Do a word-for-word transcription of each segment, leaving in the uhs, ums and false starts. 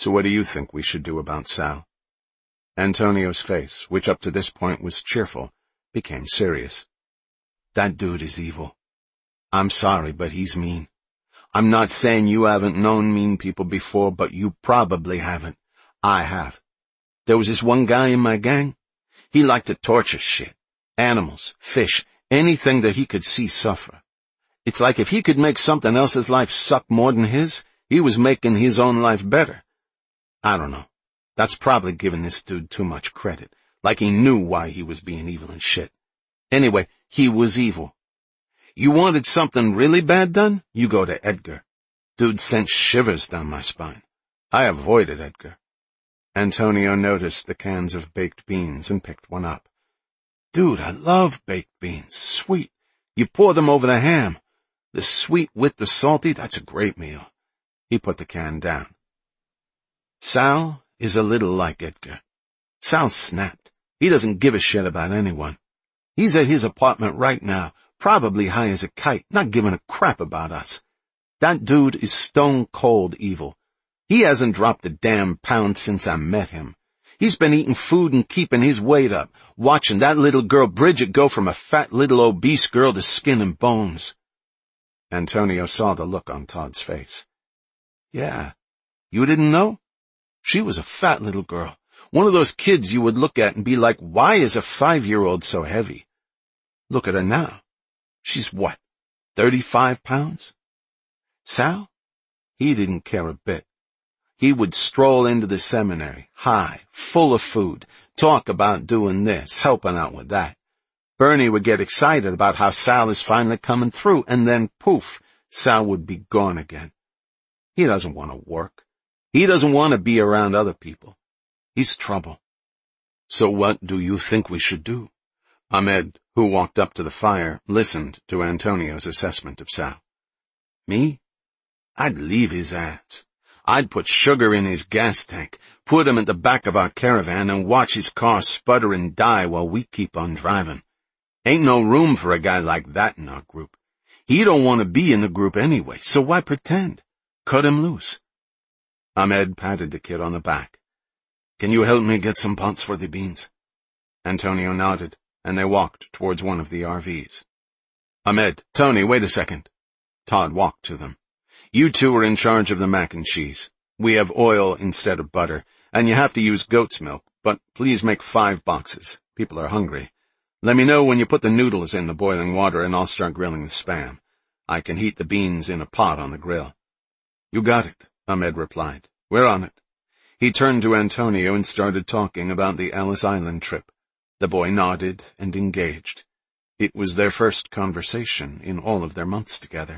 So what do you think we should do about Sal? Antonio's face, which up to this point was cheerful, became serious. That dude is evil. I'm sorry, but he's mean. I'm not saying you haven't known mean people before, but you probably haven't. I have. There was this one guy in my gang. He liked to torture shit. Animals, fish, anything that he could see suffer. It's like if he could make something else's life suck more than his, he was making his own life better. I don't know. That's probably giving this dude too much credit, like he knew why he was being evil and shit. Anyway, he was evil. You wanted something really bad done? You go to Edgar. Dude sent shivers down my spine. I avoided Edgar. Antonio noticed the cans of baked beans and picked one up. Dude, I love baked beans. Sweet. You pour them over the ham. The sweet with the salty, that's a great meal. He put the can down. Sal is a little like Edgar. Sal snapped. He doesn't give a shit about anyone. He's at his apartment right now, probably high as a kite, not giving a crap about us. That dude is stone cold evil. He hasn't dropped a damn pound since I met him. He's been eating food and keeping his weight up, watching that little girl Bridget go from a fat little obese girl to skin and bones. Antonio saw the look on Todd's face. Yeah, you didn't know? She was a fat little girl, one of those kids you would look at and be like, why is a five-year-old so heavy? Look at her now. She's what, thirty-five pounds? Sal? He didn't care a bit. He would stroll into the seminary, high, full of food, talk about doing this, helping out with that. Bernie would get excited about how Sal is finally coming through, and then, poof, Sal would be gone again. He doesn't want to work. He doesn't want to be around other people. He's trouble. So what do you think we should do? Ahmed, who walked up to the fire, listened to Antonio's assessment of Sal. Me? I'd leave his ass. I'd put sugar in his gas tank, put him at the back of our caravan, and watch his car sputter and die while we keep on driving. Ain't no room for a guy like that in our group. He don't want to be in the group anyway, so why pretend? Cut him loose. Ahmed patted the kid on the back. Can you help me get some pots for the beans? Antonio nodded, and they walked towards one of the R Vs. Ahmed, Tony, wait a second. Todd walked to them. You two are in charge of the mac and cheese. We have oil instead of butter, and you have to use goat's milk, but please make five boxes. People are hungry. Let me know when you put the noodles in the boiling water, and I'll start grilling the Spam. I can heat the beans in a pot on the grill. You got it, Ahmed replied. We're on it. He turned to Antonio and started talking about the Ellis Island trip. The boy nodded and engaged. It was their first conversation in all of their months together.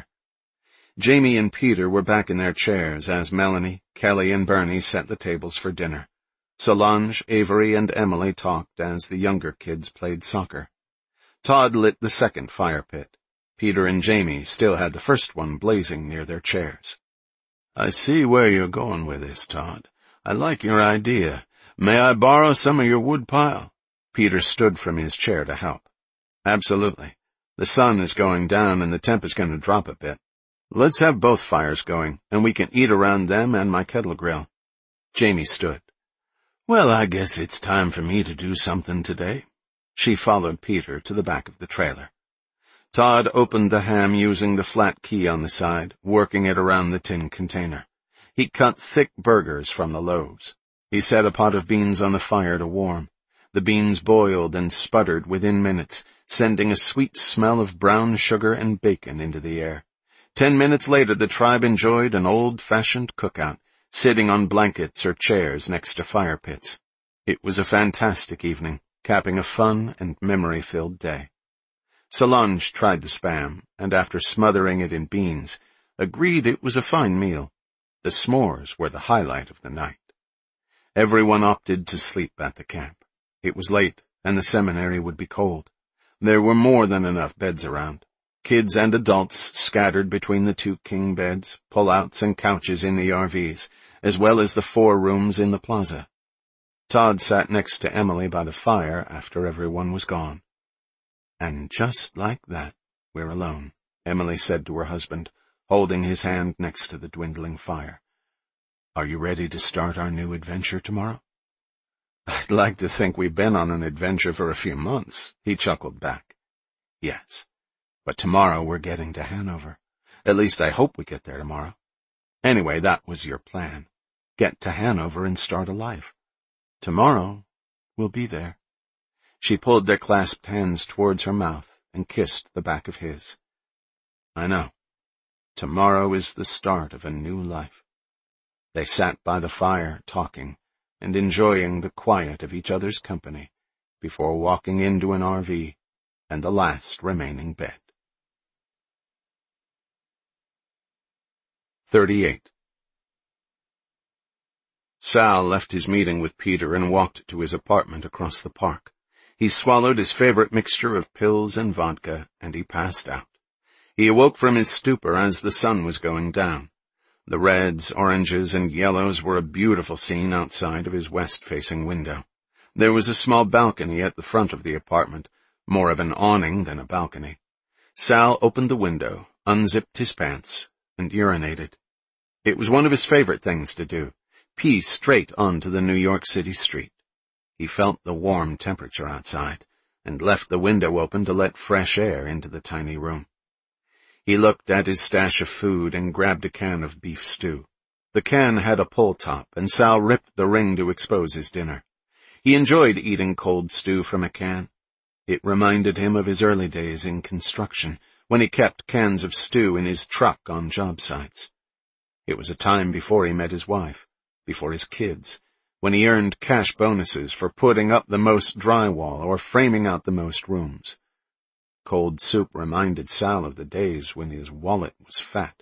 Jamie and Peter were back in their chairs as Melanie, Kelly, and Bernie set the tables for dinner. Solange, Avery, and Emily talked as the younger kids played soccer. Todd lit the second fire pit. Peter and Jamie still had the first one blazing near their chairs. I see where you're going with this, Todd. I like your idea. May I borrow some of your wood pile? Peter stood from his chair to help. Absolutely. The sun is going down and the temp is going to drop a bit. Let's have both fires going, and we can eat around them and my kettle grill. Jamie stood. Well, I guess it's time for me to do something today. She followed Peter to the back of the trailer. Todd opened the ham using the flat key on the side, working it around the tin container. He cut thick burgers from the loaves. He set a pot of beans on the fire to warm. The beans boiled and sputtered within minutes, sending a sweet smell of brown sugar and bacon into the air. Ten minutes later, the tribe enjoyed an old-fashioned cookout, sitting on blankets or chairs next to fire pits. It was a fantastic evening, capping a fun and memory-filled day. Solange tried the Spam, and after smothering it in beans, agreed it was a fine meal. The s'mores were the highlight of the night. Everyone opted to sleep at the camp. It was late, and the seminary would be cold. There were more than enough beds around. Kids and adults scattered between the two king beds, pull-outs, and couches in the R Vs, as well as the four rooms in the plaza. Todd sat next to Emily by the fire after everyone was gone. And just like that, we're alone, Emily said to her husband, holding his hand next to the dwindling fire. Are you ready to start our new adventure tomorrow? I'd like to think we've been on an adventure for a few months, he chuckled back. Yes, but tomorrow we're getting to Hanover. At least I hope we get there tomorrow. Anyway, that was your plan. Get to Hanover and start a life. Tomorrow, we'll be there. She pulled their clasped hands towards her mouth and kissed the back of his. I know. Tomorrow is the start of a new life. They sat by the fire, talking and enjoying the quiet of each other's company before walking into an R V and the last remaining bed. thirty-eight. Sal left his meeting with Peter and walked to his apartment across the park. He swallowed his favorite mixture of pills and vodka, and he passed out. He awoke from his stupor as the sun was going down. The reds, oranges, and yellows were a beautiful scene outside of his west-facing window. There was a small balcony at the front of the apartment, more of an awning than a balcony. Sal opened the window, unzipped his pants, and urinated. It was one of his favorite things to do, pee straight onto the New York City street. He felt the warm temperature outside, and left the window open to let fresh air into the tiny room. He looked at his stash of food and grabbed a can of beef stew. The can had a pull top, and Sal ripped the ring to expose his dinner. He enjoyed eating cold stew from a can. It reminded him of his early days in construction, when he kept cans of stew in his truck on job sites. It was a time before he met his wife, before his kids, when he earned cash bonuses for putting up the most drywall or framing out the most rooms. Cold soup reminded Sal of the days when his wallet was fat.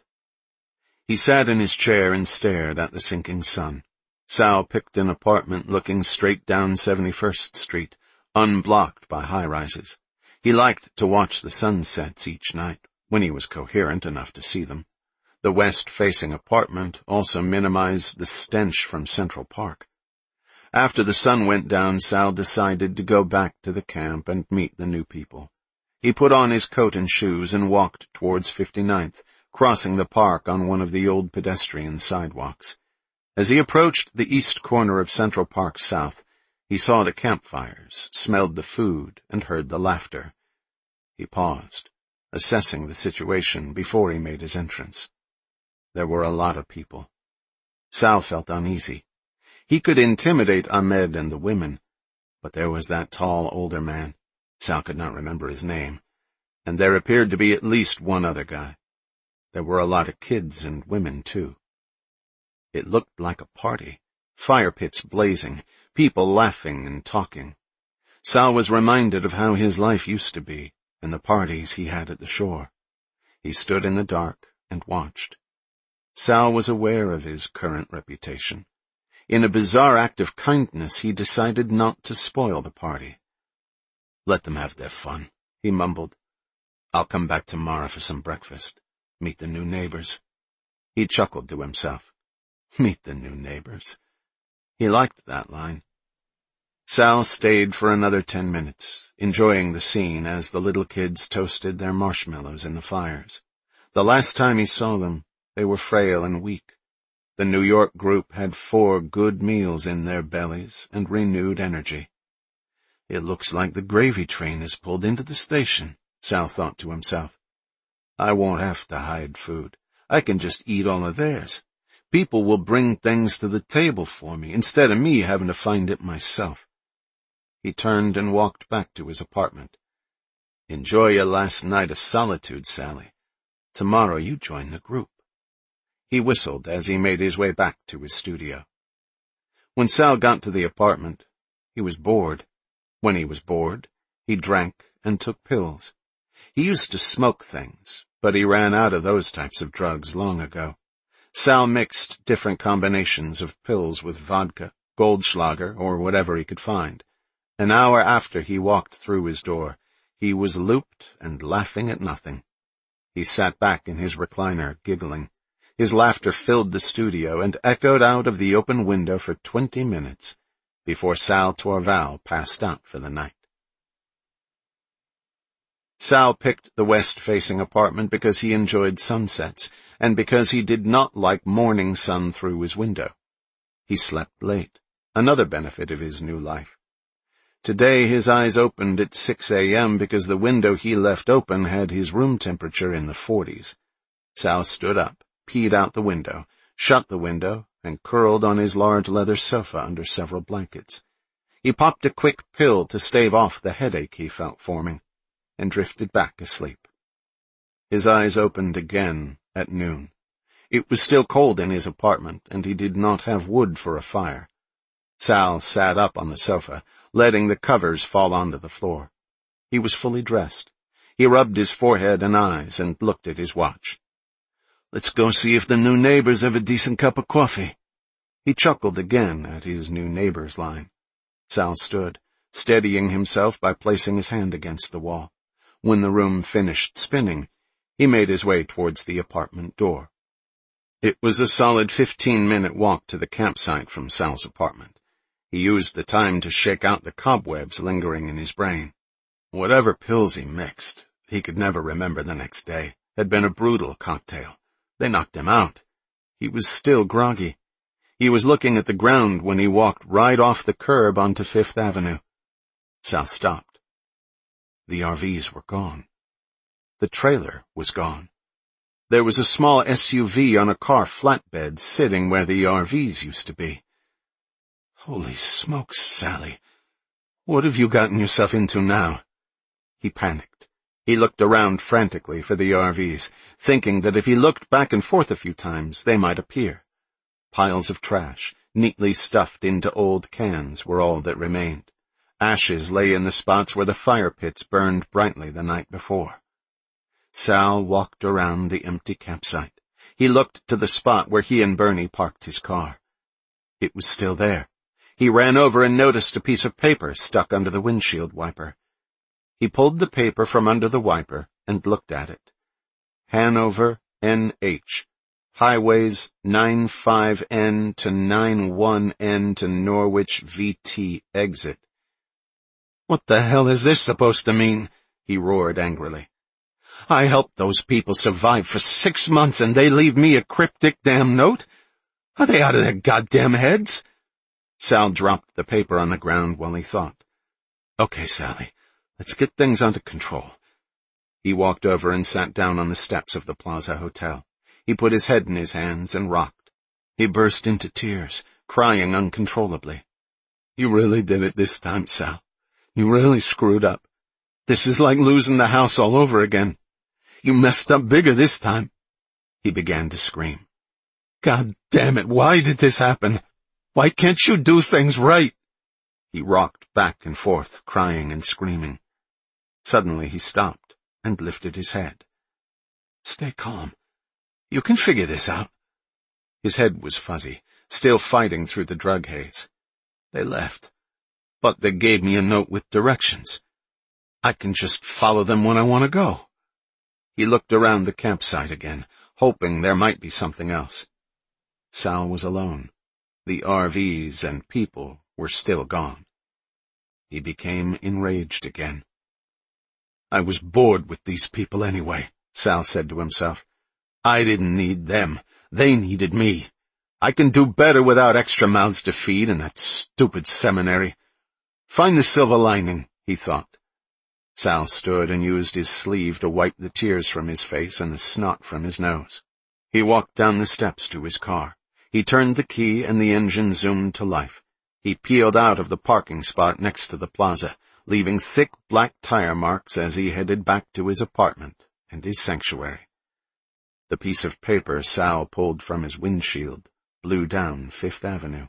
He sat in his chair and stared at the sinking sun. Sal picked an apartment looking straight down seventy-first Street, unblocked by high-rises. He liked to watch the sunsets each night, when he was coherent enough to see them. The west-facing apartment also minimized the stench from Central Park. After the sun went down, Sal decided to go back to the camp and meet the new people. He put on his coat and shoes and walked towards fifty-ninth, crossing the park on one of the old pedestrian sidewalks. As he approached the east corner of Central Park South, he saw the campfires, smelled the food, and heard the laughter. He paused, assessing the situation before he made his entrance. There were a lot of people. Sal felt uneasy. He could intimidate Ahmed and the women, but there was that tall older man. Sal could not remember his name, and there appeared to be at least one other guy. There were a lot of kids and women, too. It looked like a party, fire pits blazing, people laughing and talking. Sal was reminded of how his life used to be, and the parties he had at the shore. He stood in the dark and watched. Sal was aware of his current reputation. In a bizarre act of kindness, he decided not to spoil the party. Let them have their fun, he mumbled. I'll come back tomorrow for some breakfast. Meet the new neighbors. He chuckled to himself. Meet the new neighbors. He liked that line. Sal stayed for another ten minutes, enjoying the scene as the little kids toasted their marshmallows in the fires. The last time he saw them, they were frail and weak. The New York group had four good meals in their bellies and renewed energy. It looks like the gravy train has pulled into the station, Sal thought to himself. I won't have to hide food. I can just eat all of theirs. People will bring things to the table for me, instead of me having to find it myself. He turned and walked back to his apartment. Enjoy your last night of solitude, Sally. Tomorrow you join the group. He whistled as he made his way back to his studio. When Sal got to the apartment, he was bored. When he was bored, he drank and took pills. He used to smoke things, but he ran out of those types of drugs long ago. Sal mixed different combinations of pills with vodka, Goldschlager, or whatever he could find. An hour after he walked through his door, he was looped and laughing at nothing. He sat back in his recliner, giggling. His laughter filled the studio and echoed out of the open window for twenty minutes before Sal Torval passed out for the night. Sal picked the west-facing apartment because he enjoyed sunsets, and because he did not like morning sun through his window. He slept late, another benefit of his new life. Today his eyes opened at six a.m. because the window he left open had his room temperature in the forties. Sal stood up, peed out the window, shut the window, and curled on his large leather sofa under several blankets. He popped a quick pill to stave off the headache he felt forming, and drifted back asleep. His eyes opened again at noon. It was still cold in his apartment, and he did not have wood for a fire. Sal sat up on the sofa, letting the covers fall onto the floor. He was fully dressed. He rubbed his forehead and eyes and looked at his watch. "Let's go see if the new neighbors have a decent cup of coffee." He chuckled again at his new neighbors line. Sal stood, steadying himself by placing his hand against the wall. When the room finished spinning, he made his way towards the apartment door. It was a solid fifteen-minute walk to the campsite from Sal's apartment. He used the time to shake out the cobwebs lingering in his brain. Whatever pills he mixed, he could never remember the next day, had been a brutal cocktail. They knocked him out. He was still groggy. He was looking at the ground when he walked right off the curb onto Fifth Avenue. Sal stopped. The R Vs were gone. The trailer was gone. There was a small S U V on a car flatbed sitting where the R Vs used to be. "Holy smokes, Sally. What have you gotten yourself into now?" He panicked. He looked around frantically for the R Vs, thinking that if he looked back and forth a few times, they might appear. Piles of trash, neatly stuffed into old cans, were all that remained. Ashes lay in the spots where the fire pits burned brightly the night before. Sal walked around the empty campsite. He looked to the spot where he and Bernie parked his car. It was still there. He ran over and noticed a piece of paper stuck under the windshield wiper. He pulled the paper from under the wiper and looked at it. Hanover, N H. Highways ninety-five N to ninety-one N to Norwich V T exit. "What the hell is this supposed to mean?" he roared angrily. "I helped those people survive for six months and they leave me a cryptic damn note? Are they out of their goddamn heads?" Sal dropped the paper on the ground while he thought. "Okay, Sally, let's get things under control." He walked over and sat down on the steps of the Plaza Hotel. He put his head in his hands and rocked. He burst into tears, crying uncontrollably. "You really did it this time, Sal. You really screwed up. This is like losing the house all over again. You messed up bigger this time." He began to scream. "God damn it, why did this happen? Why can't you do things right?" He rocked back and forth, crying and screaming. Suddenly he stopped and lifted his head. "Stay calm. You can figure this out." His head was fuzzy, still fighting through the drug haze. "They left, but they gave me a note with directions. I can just follow them when I want to go." He looked around the campsite again, hoping there might be something else. Sal was alone. The R Vs and people were still gone. He became enraged again. "I was bored with these people anyway," Sal said to himself. "I didn't need them. They needed me. I can do better without extra mouths to feed in that stupid seminary. Find the silver lining," he thought. Sal stood and used his sleeve to wipe the tears from his face and the snot from his nose. He walked down the steps to his car. He turned the key and the engine zoomed to life. He peeled out of the parking spot next to the plaza, leaving thick black tire marks as he headed back to his apartment and his sanctuary. The piece of paper Sal pulled from his windshield blew down Fifth Avenue.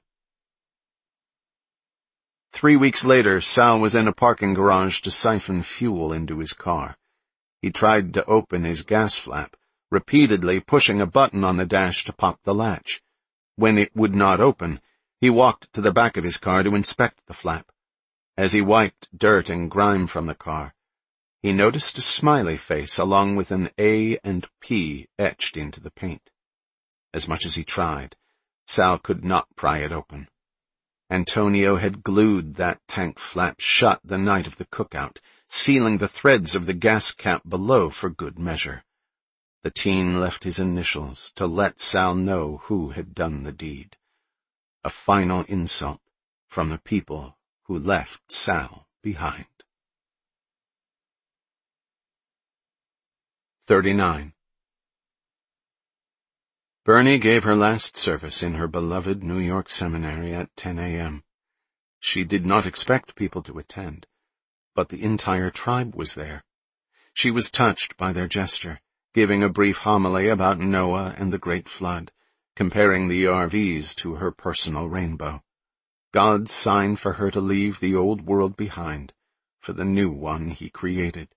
Three weeks later, Sal was in a parking garage to siphon fuel into his car. He tried to open his gas flap, repeatedly pushing a button on the dash to pop the latch. When it would not open, he walked to the back of his car to inspect the flap. As he wiped dirt and grime from the car, he noticed a smiley face along with an A and P etched into the paint. As much as he tried, Sal could not pry it open. Antonio had glued that tank flap shut the night of the cookout, sealing the threads of the gas cap below for good measure. The teen left his initials to let Sal know who had done the deed. a final insult from the people who left Sal behind. thirty-nine. Bernie gave her last service in her beloved New York seminary at ten a.m. She did not expect people to attend, but the entire tribe was there. She was touched by their gesture, giving a brief homily about Noah and the Great Flood, comparing the R Vs to her personal rainbow. God's sign for her to leave the old world behind for the new one he created.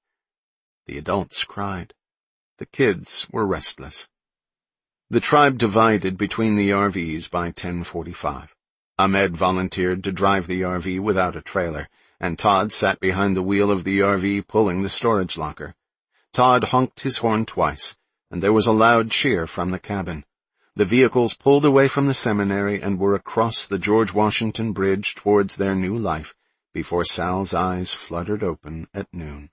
The adults cried. The kids were restless. The tribe divided between the R Vs by ten forty-five. Ahmed volunteered to drive the R V without a trailer, and Todd sat behind the wheel of the R V pulling the storage locker. Todd honked his horn twice, and there was a loud cheer from the cabin. The vehicles pulled away from the seminary and were across the George Washington Bridge towards their new life before Sal's eyes fluttered open at noon.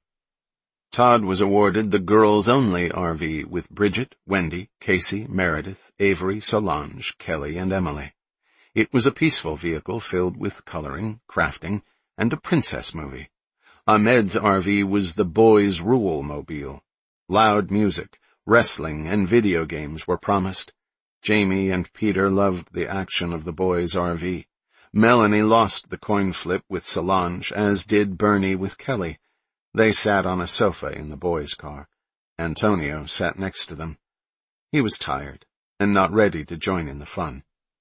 Todd was awarded the girls-only R V with Bridget, Wendy, Casey, Meredith, Avery, Solange, Kelly, and Emily. It was a peaceful vehicle filled with coloring, crafting, and a princess movie. Ahmed's R V was the boys' rule mobile. Loud music, wrestling, and video games were promised. Jamie and Peter loved the action of the boys' R V. Melanie lost the coin flip with Solange, as did Bernie with Kelly. They sat on a sofa in the boys' car. Antonio sat next to them. He was tired and not ready to join in the fun.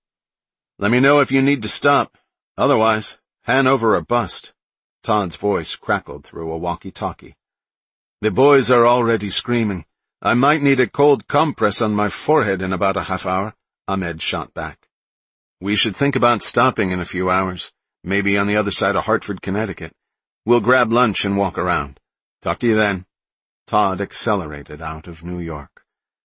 "Let me know if you need to stop. Otherwise, Hanover or bust." Todd's voice crackled through a walkie-talkie. "The boys are already screaming. I might need a cold compress on my forehead in about a half hour," Ahmed shot back. "We should think about stopping in a few hours, maybe on the other side of Hartford, Connecticut. We'll grab lunch and walk around. Talk to you then." Todd accelerated out of New York.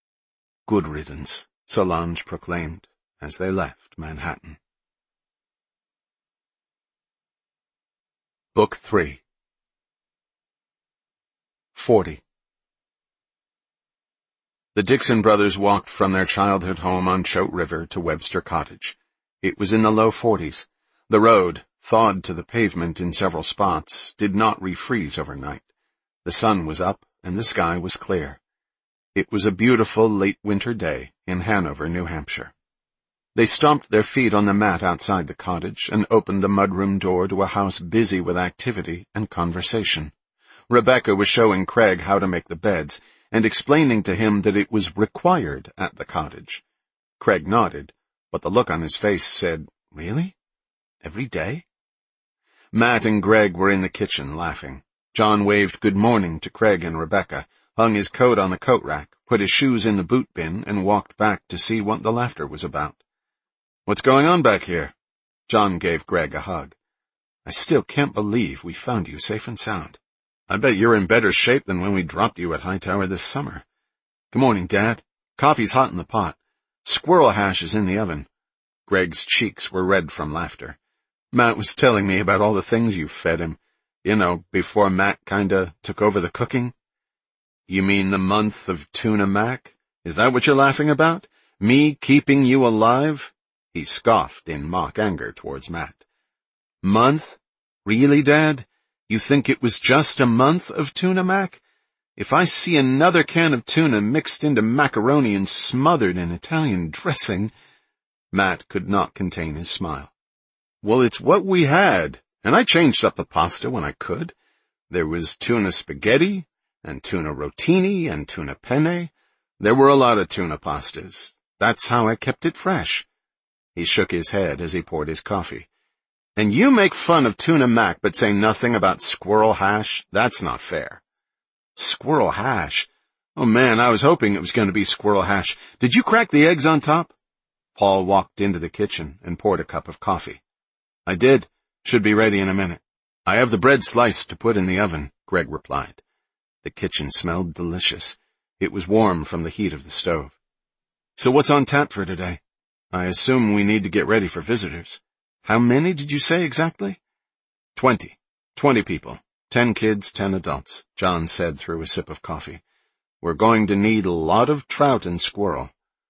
"Good riddance," Solange proclaimed as they left Manhattan. Book three. Forty. The Dixon brothers walked from their childhood home on Choate River to Webster Cottage. It was in the low forties. The road, thawed to the pavement in several spots, did not refreeze overnight. The sun was up and the sky was clear. It was a beautiful late winter day in Hanover, New Hampshire. They stomped their feet on the mat outside the cottage and opened the mudroom door to a house busy with activity and conversation. Rebecca was showing Craig how to make the beds and explaining to him that it was required at the cottage. Craig nodded, but the look on his face said, "Really? Every day?" Matt and Greg were in the kitchen laughing. John waved good morning to Craig and Rebecca, hung his coat on the coat rack, put his shoes in the boot bin, and walked back to see what the laughter was about. "What's going on back here?" John gave Greg a hug. "I still can't believe we found you safe and sound. I bet you're in better shape than when we dropped you at Hightower this summer. Good morning, Dad. Coffee's hot in the pot. Squirrel hash is in the oven." Greg's cheeks were red from laughter. "Matt was telling me about all the things you fed him. You know, before Matt kinda took over the cooking." "You mean the month of tuna mac? Is that what you're laughing about? Me keeping you alive?" He scoffed in mock anger towards Matt. "Month? Really, Dad? You think it was just a month of tuna mac? If I see another can of tuna mixed into macaroni and smothered in Italian dressing—" Matt could not contain his smile. "Well, it's what we had, and I changed up the pasta when I could. There was tuna spaghetti, and tuna rotini, and tuna penne. There were a lot of tuna pastas. That's how I kept it fresh." He shook his head as he poured his coffee. "And you make fun of tuna mac but say nothing about squirrel hash? That's not fair." "Squirrel hash? Oh man, I was hoping it was going to be squirrel hash. Did you crack the eggs on top?" Paul walked into the kitchen and poured a cup of coffee. "I did. Should be ready in a minute. I have the bread sliced to put in the oven," Greg replied. The kitchen smelled delicious. It was warm from the heat of the stove. "So what's on tap for today? I assume we need to get ready for visitors. How many did you say exactly?" Twenty. Twenty people. Ten kids, ten adults," John said through a sip of coffee. "We're going to need a lot of trout and squirrel."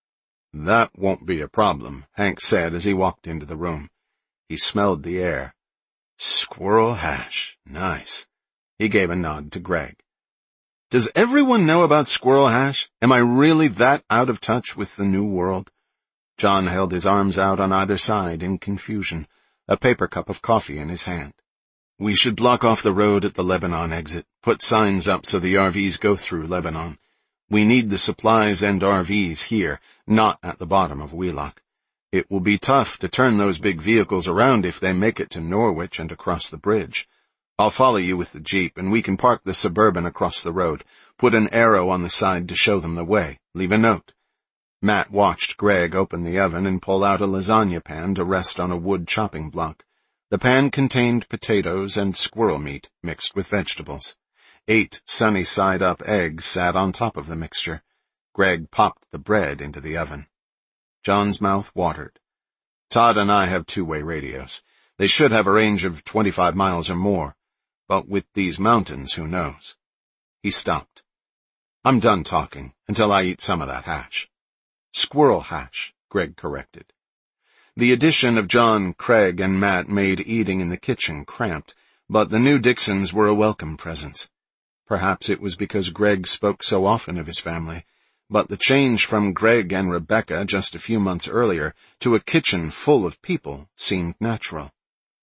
That won't be a problem, Hank said as he walked into the room. He smelled the air. Squirrel hash. Nice. He gave a nod to Greg. Does everyone know about squirrel hash? Am I really that out of touch with the new world? John held his arms out on either side in confusion, a paper cup of coffee in his hand. We should block off the road at the Lebanon exit, put signs up so the R Vs go through Lebanon. We need the supplies and R Vs here, not at the bottom of Wheelock. It will be tough to turn those big vehicles around if they make it to Norwich and across the bridge. I'll follow you with the Jeep, and we can park the Suburban across the road, put an arrow on the side to show them the way, leave a note. Matt watched Greg open the oven and pull out a lasagna pan to rest on a wood chopping block. The pan contained potatoes and squirrel meat mixed with vegetables. Eight sunny-side-up eggs sat on top of the mixture. Greg popped the bread into the oven. John's mouth watered. Todd and I have two-way radios. They should have a range of twenty-five miles or more. But with these mountains, who knows? He stopped. I'm done talking until I eat some of that hash. Squirrel hash, Greg corrected. The addition of John, Craig, and Matt made eating in the kitchen cramped, but the new Dixons were a welcome presence. Perhaps it was because Greg spoke so often of his family, but the change from Greg and Rebecca just a few months earlier to a kitchen full of people seemed natural.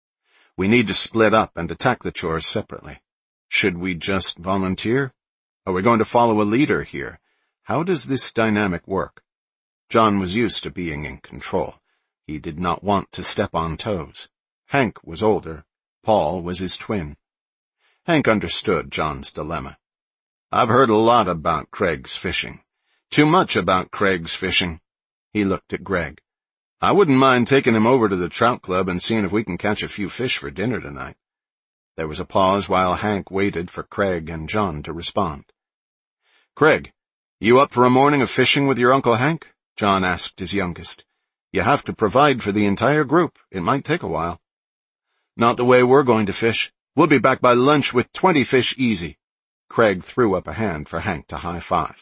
We need to split up and attack the chores separately. Should we just volunteer? Are we going to follow a leader here? How does this dynamic work? John was used to being in control. He did not want to step on toes. Hank was older. Paul was his twin. Hank understood John's dilemma. I've heard a lot about Craig's fishing. Too much about Craig's fishing. He looked at Greg. I wouldn't mind taking him over to the trout club and seeing if we can catch a few fish for dinner tonight. There was a pause while Hank waited for Craig and John to respond. Craig, you up for a morning of fishing with your Uncle Hank? John asked his youngest. You have to provide for the entire group. It might take a while. Not the way we're going to fish. We'll be back by lunch with twenty fish easy. Craig threw up a hand for Hank to high-five.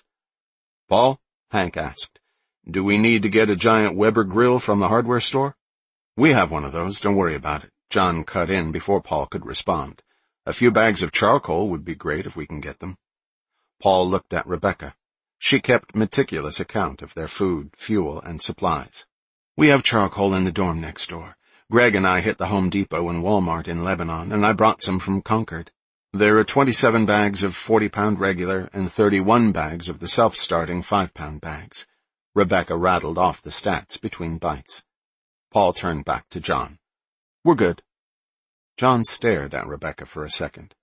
Paul? Hank asked. Do we need to get a giant Weber grill from the hardware store? We have one of those, don't worry about it. John cut in before Paul could respond. A few bags of charcoal would be great if we can get them. Paul looked at Rebecca. She kept meticulous account of their food, fuel, and supplies. We have charcoal in the dorm next door. Greg and I hit the Home Depot and Walmart in Lebanon, and I brought some from Concord. There are twenty-seven bags of forty-pound regular and thirty-one bags of the self-starting five-pound bags. Rebecca rattled off the stats between bites. Paul turned back to John. We're good. John stared at Rebecca for a second.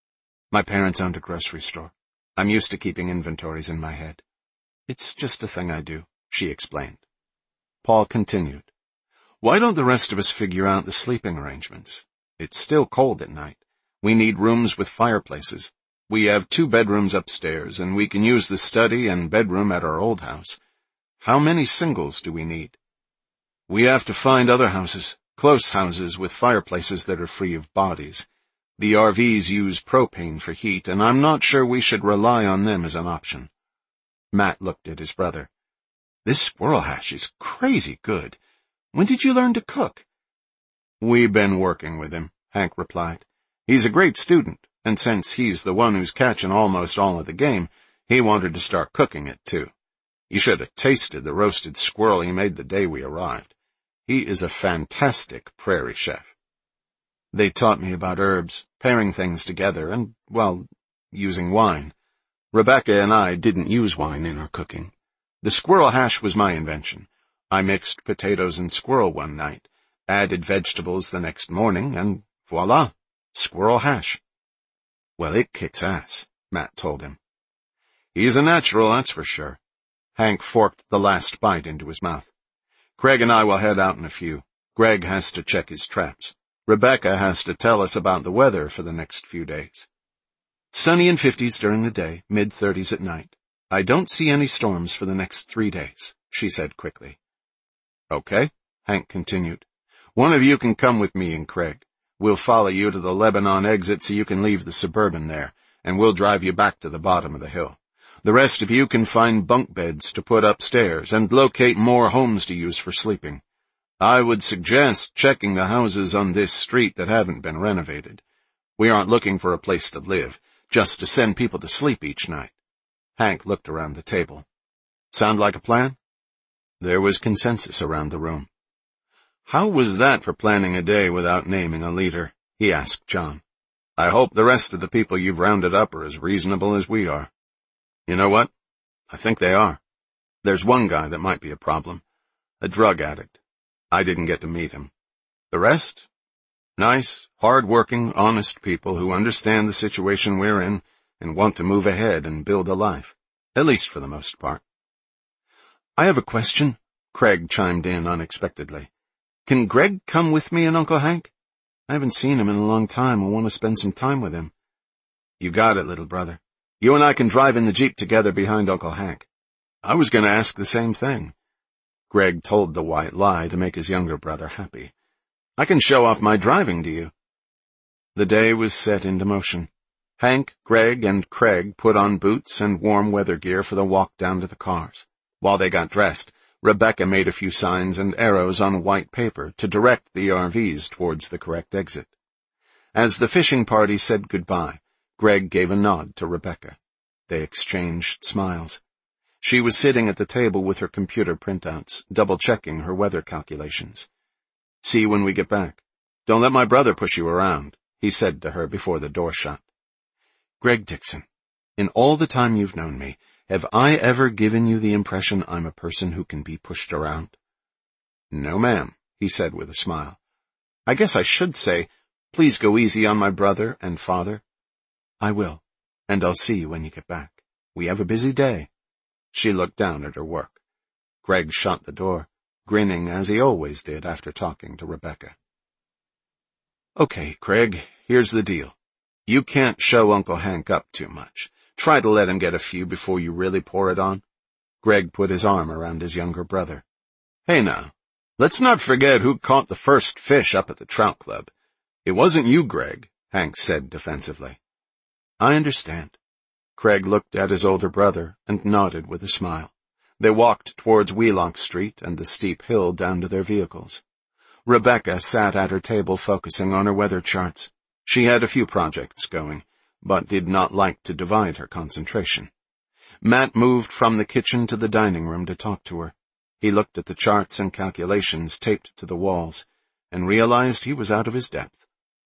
My parents owned a grocery store. I'm used to keeping inventories in my head. It's just a thing I do, she explained. Paul continued. Why don't the rest of us figure out the sleeping arrangements? It's still cold at night. We need rooms with fireplaces. We have two bedrooms upstairs, and we can use the study and bedroom at our old house. How many singles do we need? We have to find other houses, close houses with fireplaces that are free of bodies. The R Vs use propane for heat, and I'm not sure we should rely on them as an option. Matt looked at his brother. This squirrel hash is crazy good. When did you learn to cook? We've been working with him, Hank replied. He's a great student, and since he's the one who's catching almost all of the game, he wanted to start cooking it too. You should have tasted the roasted squirrel he made the day we arrived. He is a fantastic prairie chef. They taught me about herbs, pairing things together, and, well, using wine. Rebecca and I didn't use wine in our cooking. The squirrel hash was my invention. I mixed potatoes and squirrel one night, added vegetables the next morning, and voila, squirrel hash. Well, it kicks ass, Matt told him. He's a natural, that's for sure. Hank forked the last bite into his mouth. Craig and I will head out in a few. Greg has to check his traps. Rebecca has to tell us about the weather for the next few days. Sunny and fifties during the day, mid-thirties at night. I don't see any storms for the next three days, she said quickly. Okay, Hank continued. One of you can come with me and Craig. We'll follow you to the Lebanon exit so you can leave the Suburban there, and we'll drive you back to the bottom of the hill. The rest of you can find bunk beds to put upstairs and locate more homes to use for sleeping. I would suggest checking the houses on this street that haven't been renovated. We aren't looking for a place to live, just to send people to sleep each night." Hank looked around the table. "Sound like a plan?" There was consensus around the room. "How was that for planning a day without naming a leader?" he asked John. "I hope the rest of the people you've rounded up are as reasonable as we are." "You know what? I think they are. There's one guy that might be a problem, a drug addict. I didn't get to meet him. The rest? Nice, hard-working, honest people who understand the situation we're in and want to move ahead and build a life, at least for the most part." "I have a question," Craig chimed in unexpectedly. "Can Greg come with me and Uncle Hank? I haven't seen him in a long time and want to spend some time with him." "You got it, little brother. You and I can drive in the Jeep together behind Uncle Hank." "I was going to ask the same thing." Greg told the white lie to make his younger brother happy. "I can show off my driving to you." The day was set into motion. Hank, Greg, and Craig put on boots and warm weather gear for the walk down to the cars. While they got dressed, Rebecca made a few signs and arrows on white paper to direct the R Vs towards the correct exit. As the fishing party said goodbye, Greg gave a nod to Rebecca. They exchanged smiles. She was sitting at the table with her computer printouts, double-checking her weather calculations. "See you when we get back. Don't let my brother push you around," he said to her before the door shut. "Greg Dixon, in all the time you've known me, have I ever given you the impression I'm a person who can be pushed around?" "No, ma'am," he said with a smile. "I guess I should say, please go easy on my brother and father." "I will, and I'll see you when you get back. We have a busy day." She looked down at her work. Greg shut the door, grinning as he always did after talking to Rebecca. "Okay, Craig, here's the deal. You can't show Uncle Hank up too much. Try to let him get a few before you really pour it on." Greg put his arm around his younger brother. "Hey now, let's not forget who caught the first fish up at the trout club. It wasn't you, Greg," Hank said defensively. "I understand." Craig looked at his older brother and nodded with a smile. They walked towards Wheelock Street and the steep hill down to their vehicles. Rebecca sat at her table focusing on her weather charts. She had a few projects going, but did not like to divide her concentration. Matt moved from the kitchen to the dining room to talk to her. He looked at the charts and calculations taped to the walls, and realized he was out of his depth.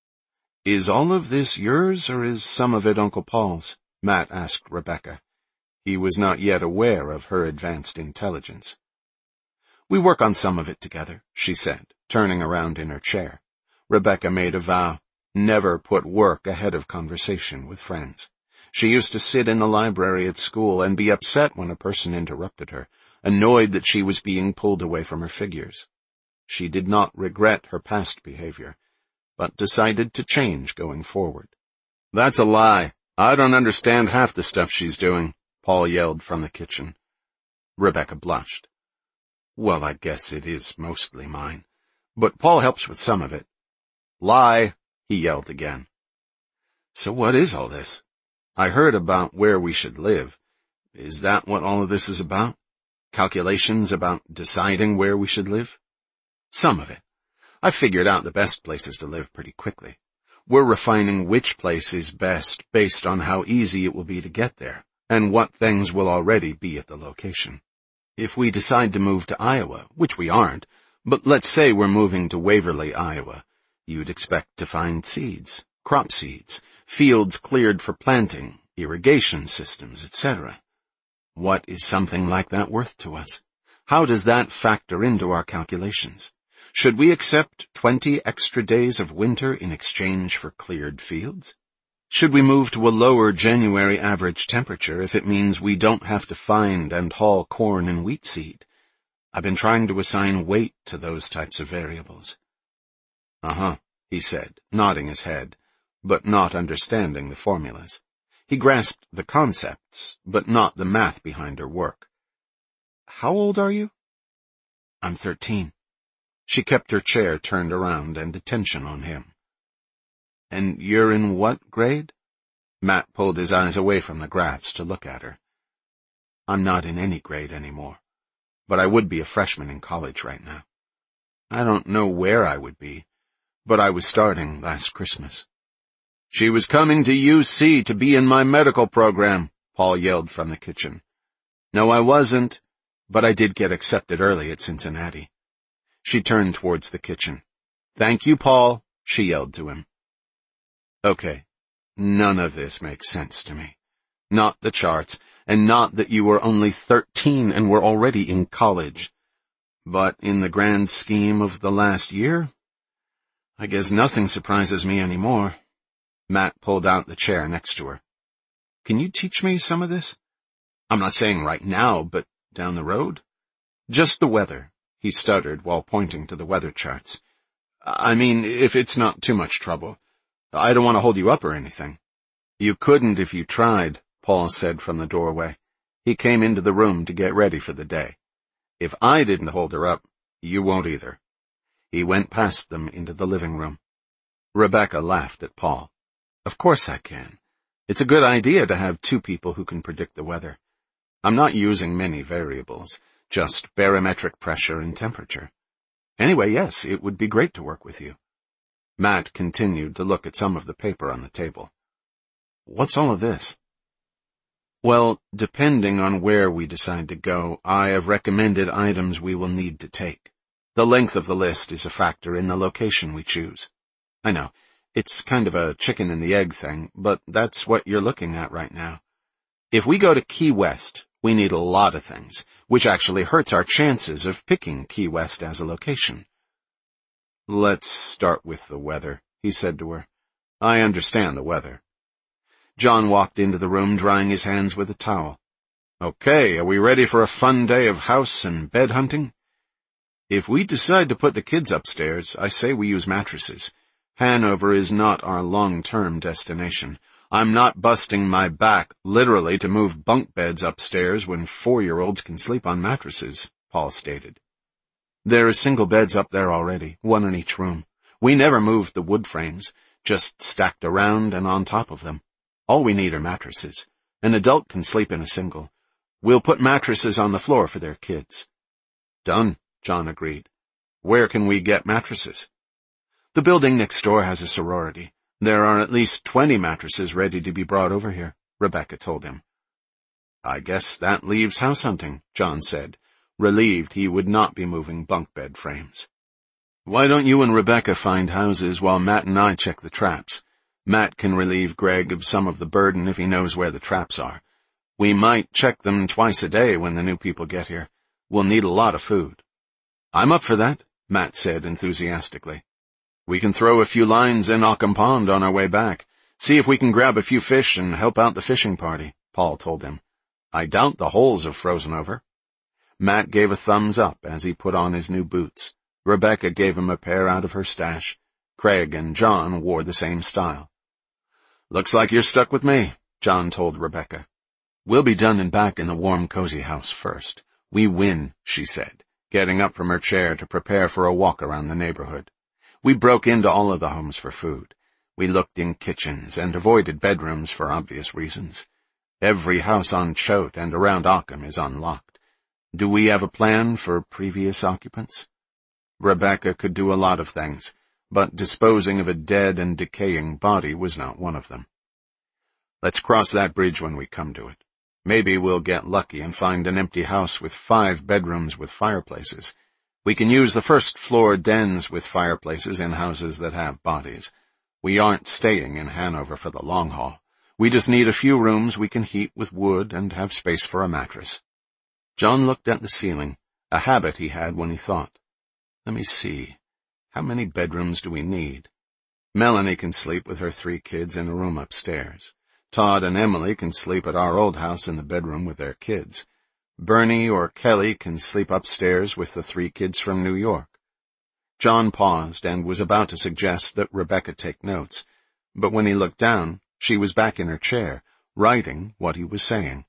"Is all of this yours, or is some of it Uncle Paul's?" Matt asked Rebecca. He was not yet aware of her advanced intelligence. "We work on some of it together," she said, turning around in her chair. Rebecca made a vow, never put work ahead of conversation with friends. She used to sit in the library at school and be upset when a person interrupted her, annoyed that she was being pulled away from her figures. She did not regret her past behavior, but decided to change going forward. "That's a lie. I don't understand half the stuff she's doing," Paul yelled from the kitchen. Rebecca blushed. "Well, I guess it is mostly mine, but Paul helps with some of it." "Lie," he yelled again. "So what is all this? I heard about where we should live. Is that what all of this is about? Calculations about deciding where we should live?" "Some of it. I figured out the best places to live pretty quickly. We're refining which place is best based on how easy it will be to get there, and what things will already be at the location. If we decide to move to Iowa, which we aren't, but let's say we're moving to Waverly, Iowa, you'd expect to find seeds, crop seeds, fields cleared for planting, irrigation systems, et cetera. What is something like that worth to us? How does that factor into our calculations? Should we accept twenty extra days of winter in exchange for cleared fields? Should we move to a lower January average temperature if it means we don't have to find and haul corn and wheat seed? I've been trying to assign weight to those types of variables." "Uh-huh," he said, nodding his head, but not understanding the formulas. He grasped the concepts, but not the math behind her work. "How old are you?" "I'm thirteen. She kept her chair turned around and attention on him. "And you're in what grade?" Matt pulled his eyes away from the graphs to look at her. I'm not in any grade anymore, but I would be a freshman in college right now. I don't know where I would be, but I was starting last Christmas. She was coming to U C to be in my medical program, Paul yelled from the kitchen. No, I wasn't, but I did get accepted early at Cincinnati. She turned towards the kitchen. Thank you, Paul, she yelled to him. Okay, none of this makes sense to me. Not the charts, and not that you were only thirteen and were already in college. But in the grand scheme of the last year, I guess nothing surprises me anymore. Matt pulled out the chair next to her. Can you teach me some of this? I'm not saying right now, but down the road? Just the weather, he stuttered while pointing to the weather charts. I mean, if it's not too much trouble. I don't want to hold you up or anything. You couldn't if you tried, Paul said from the doorway. He came into the room to get ready for the day. If I didn't hold her up, you won't either. He went past them into the living room. Rebecca laughed at Paul. Of course I can. It's a good idea to have two people who can predict the weather. I'm not using many variables, just barometric pressure and temperature. Anyway, yes, it would be great to work with you. Matt continued to look at some of the paper on the table. What's all of this? Well, depending on where we decide to go, I have recommended items we will need to take. The length of the list is a factor in the location we choose. I know, it's kind of a chicken and the egg thing, but that's what you're looking at right now. If we go to Key West, we need a lot of things, which actually hurts our chances of picking Key West as a location. Let's start with the weather, he said to her. I understand the weather. John walked into the room drying his hands with a towel. Okay, are we ready for a fun day of house and bed hunting? If we decide to put the kids upstairs, I say we use mattresses. Hanover is not our long-term destination. I'm not busting my back, literally, to move bunk beds upstairs when four-year-olds can sleep on mattresses, Paul stated. There are single beds up there already, one in each room. We never moved the wood frames, just stacked around and on top of them. All we need are mattresses. An adult can sleep in a single. We'll put mattresses on the floor for their kids. Done, John agreed. Where can we get mattresses? The building next door has a sorority. There are at least twenty mattresses ready to be brought over here, Rebecca told him. I guess that leaves house hunting, John said, relieved he would not be moving bunk bed frames. Why don't you and Rebecca find houses while Matt and I check the traps? Matt can relieve Greg of some of the burden if he knows where the traps are. We might check them twice a day when the new people get here. We'll need a lot of food. I'm up for that, Matt said enthusiastically. We can throw a few lines in Ockham Pond on our way back. See if we can grab a few fish and help out the fishing party, Paul told him. I doubt the holes have frozen over. Matt gave a thumbs up as he put on his new boots. Rebecca gave him a pair out of her stash. Craig and John wore the same style. Looks like you're stuck with me, John told Rebecca. We'll be done and back in the warm, cozy house first. We win, she said, getting up from her chair to prepare for a walk around the neighborhood. We broke into all of the homes for food. We looked in kitchens and avoided bedrooms for obvious reasons. Every house on Choate and around Ockham is unlocked. Do we have a plan for previous occupants? Rebecca could do a lot of things, but disposing of a dead and decaying body was not one of them. Let's cross that bridge when we come to it. Maybe we'll get lucky and find an empty house with five bedrooms with fireplaces. We can use the first-floor dens with fireplaces in houses that have bodies. We aren't staying in Hanover for the long haul. We just need a few rooms we can heat with wood and have space for a mattress. John looked at the ceiling, a habit he had when he thought. Let me see. How many bedrooms do we need? Melanie can sleep with her three kids in a room upstairs. Todd and Emily can sleep at our old house in the bedroom with their kids. Bernie or Kelly can sleep upstairs with the three kids from New York. John paused and was about to suggest that Rebecca take notes, but when he looked down, she was back in her chair, writing what he was saying.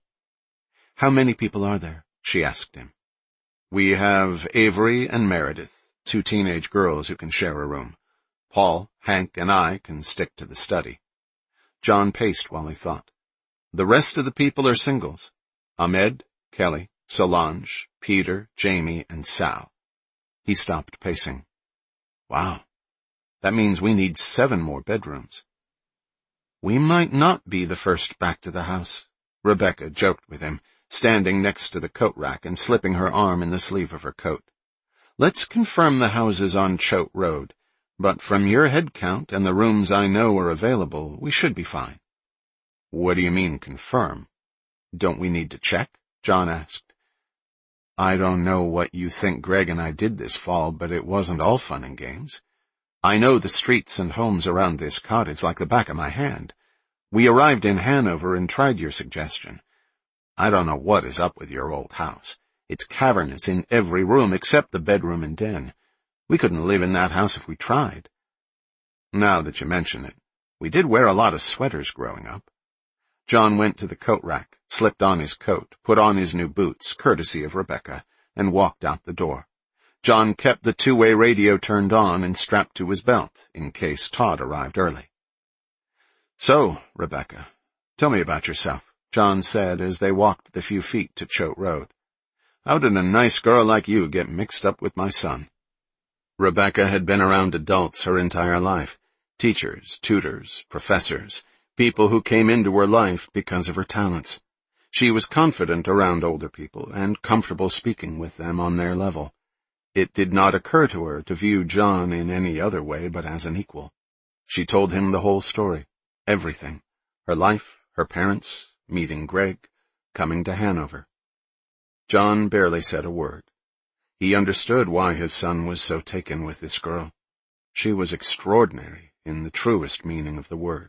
How many people are there? She asked him. We have Avery and Meredith, two teenage girls who can share a room. Paul, Hank, and I can stick to the study. John paced while he thought. The rest of the people are singles. Ahmed, Kelly, Solange, Peter, Jamie, and Sal. He stopped pacing. Wow, that means we need seven more bedrooms. We might not be the first back to the house, Rebecca joked with him, standing next to the coat rack and slipping her arm in the sleeve of her coat. Let's confirm the houses on Choate Road, but from your head count and the rooms I know are available, we should be fine. What do you mean, confirm? Don't we need to check? John asked. I don't know what you think Greg and I did this fall, but it wasn't all fun and games. I know the streets and homes around this cottage like the back of my hand. We arrived in Hanover and tried your suggestion. I don't know what is up with your old house. It's cavernous in every room except the bedroom and den. We couldn't live in that house if we tried. Now that you mention it, we did wear a lot of sweaters growing up. John went to the coat rack, slipped on his coat, put on his new boots, courtesy of Rebecca, and walked out the door. John kept the two-way radio turned on and strapped to his belt, in case Todd arrived early. So, Rebecca, tell me about yourself, John said as they walked the few feet to Choate Road. How did a nice girl like you get mixed up with my son? Rebecca had been around adults her entire life, teachers, tutors, professors, people who came into her life because of her talents. She was confident around older people and comfortable speaking with them on their level. It did not occur to her to view John in any other way but as an equal. She told him the whole story, everything, her life, her parents, meeting Greg, coming to Hanover. John barely said a word. He understood why his son was so taken with this girl. She was extraordinary in the truest meaning of the word.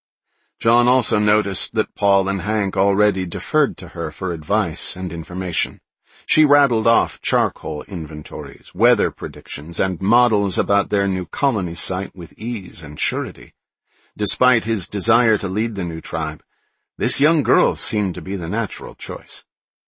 John also noticed that Paul and Hank already deferred to her for advice and information. She rattled off charcoal inventories, weather predictions, and models about their new colony site with ease and surety. Despite his desire to lead the new tribe, this young girl seemed to be the natural choice.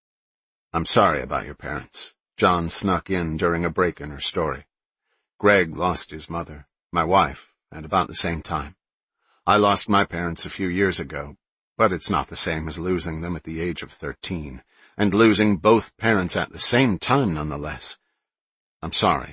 I'm sorry about your parents, John snuck in during a break in her story. Greg lost his mother, my wife, at about the same time. I lost my parents a few years ago, but it's not the same as losing them at the age of thirteen, and losing both parents at the same time nonetheless. I'm sorry.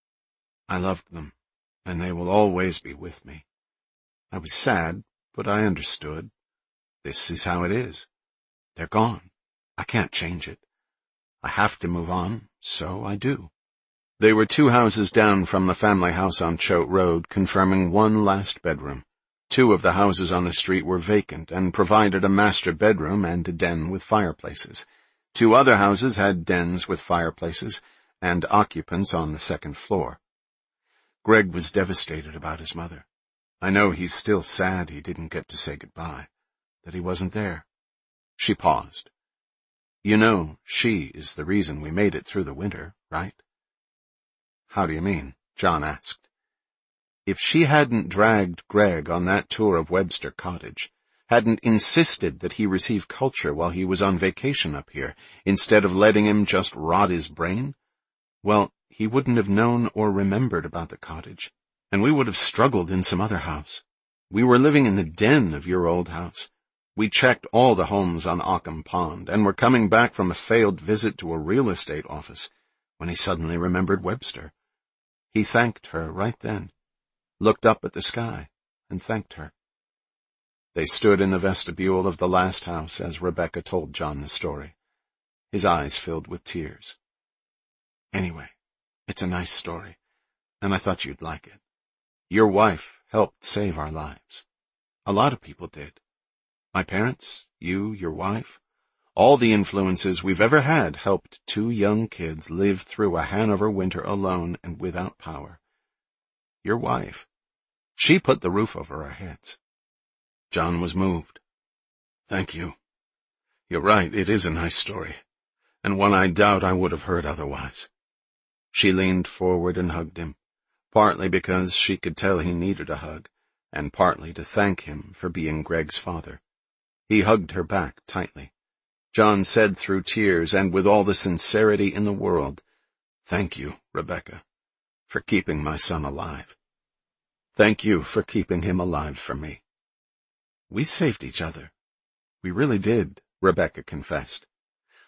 I loved them, and they will always be with me. I was sad, but I understood. This is how it is. They're gone. I can't change it. I have to move on, so I do. They were two houses down from the family house on Choate Road, confirming one last bedroom. Two of the houses on the street were vacant and provided a master bedroom and a den with fireplaces. Two other houses had dens with fireplaces and occupants on the second floor. Greg was devastated about his mother. I know he's still sad he didn't get to say goodbye, that he wasn't there. She paused. You know, she is the reason we made it through the winter, right? How do you mean? John asked. If she hadn't dragged Greg on that tour of Webster Cottage, hadn't insisted that he receive culture while he was on vacation up here, instead of letting him just rot his brain, well, he wouldn't have known or remembered about the cottage, and we would have struggled in some other house. We were living in the den of your old house. We checked all the homes on Ockham Pond, and were coming back from a failed visit to a real estate office, when he suddenly remembered Webster. He thanked her right then, looked up at the sky, and thanked her. They stood in the vestibule of the last house as Rebecca told John the story. His eyes filled with tears. Anyway, it's a nice story, and I thought you'd like it. Your wife helped save our lives. A lot of people did. My parents, you, your wife, all the influences we've ever had helped two young kids live through a Hanover winter alone and without power. Your wife, she put the roof over our heads. John was moved. Thank you. You're right, it is a nice story, and one I doubt I would have heard otherwise. She leaned forward and hugged him, partly because she could tell he needed a hug, and partly to thank him for being Greg's father. He hugged her back tightly. John said through tears and with all the sincerity in the world, Thank you, Rebecca, for keeping my son alive. Thank you for keeping him alive for me. We saved each other. We really did, Rebecca confessed.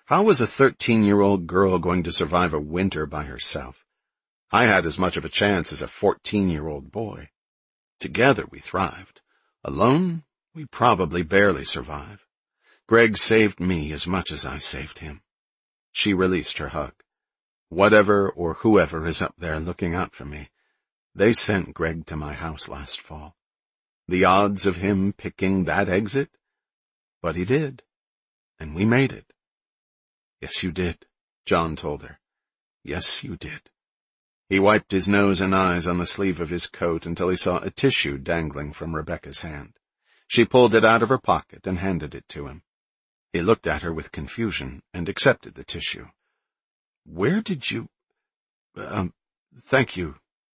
How was a thirteen-year-old girl going to survive a winter by herself? I had as much of a chance as a fourteen-year-old boy. Together we thrived. Alone, we probably barely survive. Greg saved me as much as I saved him. She released her hug. Whatever or whoever is up there looking out for me, they sent Greg to my house last fall. The odds of him picking that exit? But he did, and we made it. Yes, you did, John told her. Yes, you did. He wiped his nose and eyes on the sleeve of his coat until he saw a tissue dangling from Rebecca's hand. She pulled it out of her pocket and handed it to him. He looked at her with confusion and accepted the tissue. Where did you... Um, thank you.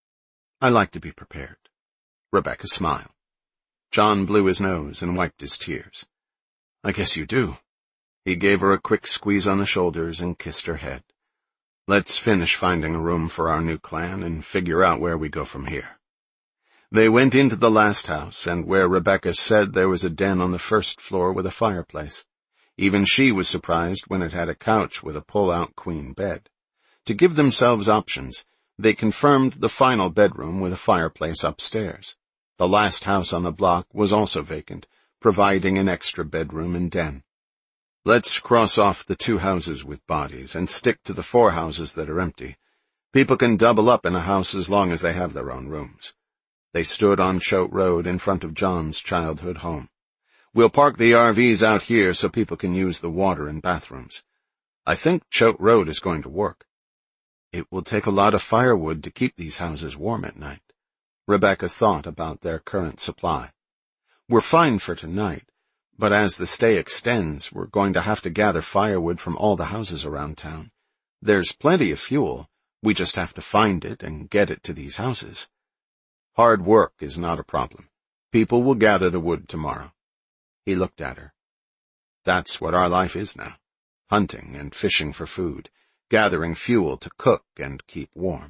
I like to be prepared. Rebecca smiled. John blew his nose and wiped his tears. I guess you do. He gave her a quick squeeze on the shoulders and kissed her head. Let's finish finding a room for our new clan and figure out where we go from here. They went into the last house, and where Rebecca said there was a den on the first floor with a fireplace. Even she was surprised when it had a couch with a pull-out queen bed. To give themselves options, they confirmed the final bedroom with a fireplace upstairs. The last house on the block was also vacant, providing an extra bedroom and den. Let's cross off the two houses with bodies and stick to the four houses that are empty. People can double up in a house as long as they have their own rooms. They stood on Choate Road in front of John's childhood home. We'll park the R Vs out here so people can use the water and bathrooms. I think Choate Road is going to work. It will take a lot of firewood to keep these houses warm at night. Rebecca thought about their current supply. We're fine for tonight, but as the stay extends, we're going to have to gather firewood from all the houses around town. There's plenty of fuel. We just have to find it and get it to these houses. Hard work is not a problem. People will gather the wood tomorrow. He looked at her. That's what our life is now. Hunting and fishing for food, gathering fuel to cook and keep warm.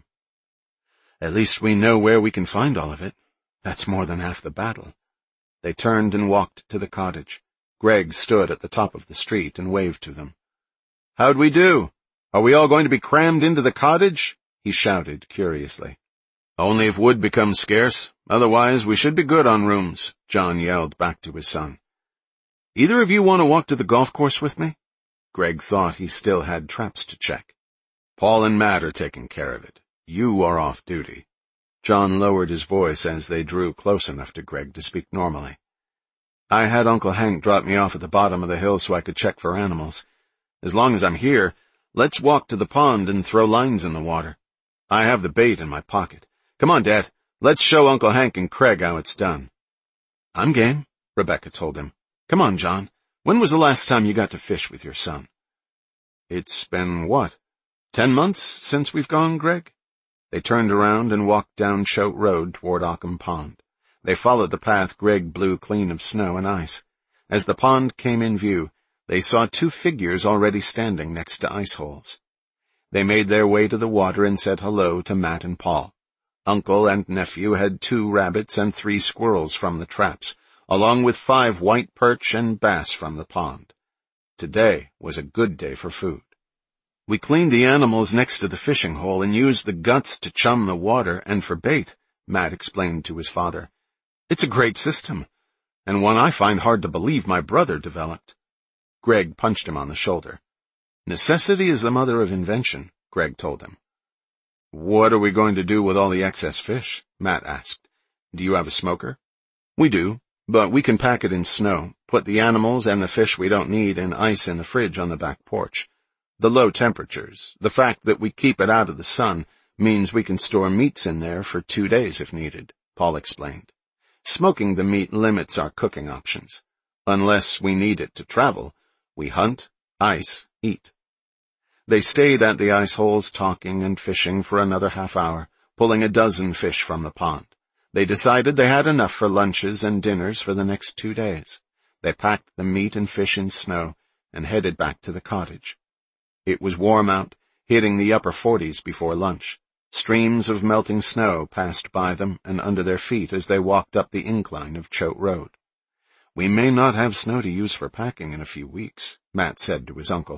At least we know where we can find all of it. That's more than half the battle. They turned and walked to the cottage. Greg stood at the top of the street and waved to them. How'd we do? Are we all going to be crammed into the cottage? He shouted curiously. Only if wood becomes scarce. Otherwise, we should be good on rooms, John yelled back to his son. Either of you want to walk to the golf course with me? Greg thought he still had traps to check. Paul and Matt are taking care of it. You are off duty. John lowered his voice as they drew close enough to Greg to speak normally. I had Uncle Hank drop me off at the bottom of the hill so I could check for animals. As long as I'm here, let's walk to the pond and throw lines in the water. I have the bait in my pocket. Come on, Dad. Let's show Uncle Hank and Craig how it's done. I'm game, Rebecca told him. Come on, John. When was the last time you got to fish with your son? It's been, what, ten months since we've gone, Greg? They turned around and walked down Choate Road toward Ockham Pond. They followed the path Greg blew clean of snow and ice. As the pond came in view, they saw two figures already standing next to ice holes. They made their way to the water and said hello to Matt and Paul. Uncle and nephew had two rabbits and three squirrels from the traps, along with five white perch and bass from the pond. Today was a good day for food. We cleaned the animals next to the fishing hole and used the guts to chum the water and for bait, Matt explained to his father. It's a great system, and one I find hard to believe my brother developed. Greg punched him on the shoulder. Necessity is the mother of invention, Greg told him. What are we going to do with all the excess fish? Matt asked. Do you have a smoker? We do, but we can pack it in snow, put the animals and the fish we don't need in ice in the fridge on the back porch. The low temperatures, the fact that we keep it out of the sun, means we can store meats in there for two days if needed, Paul explained. Smoking the meat limits our cooking options. Unless we need it to travel, we hunt, ice, eat. They stayed at the ice holes talking and fishing for another half hour, pulling a dozen fish from the pond. They decided they had enough for lunches and dinners for the next two days. They packed the meat and fish in snow and headed back to the cottage. It was warm out, hitting the upper forties before lunch. Streams of melting snow passed by them and under their feet as they walked up the incline of Choate Road. We may not have snow to use for packing in a few weeks, Matt said to his uncle.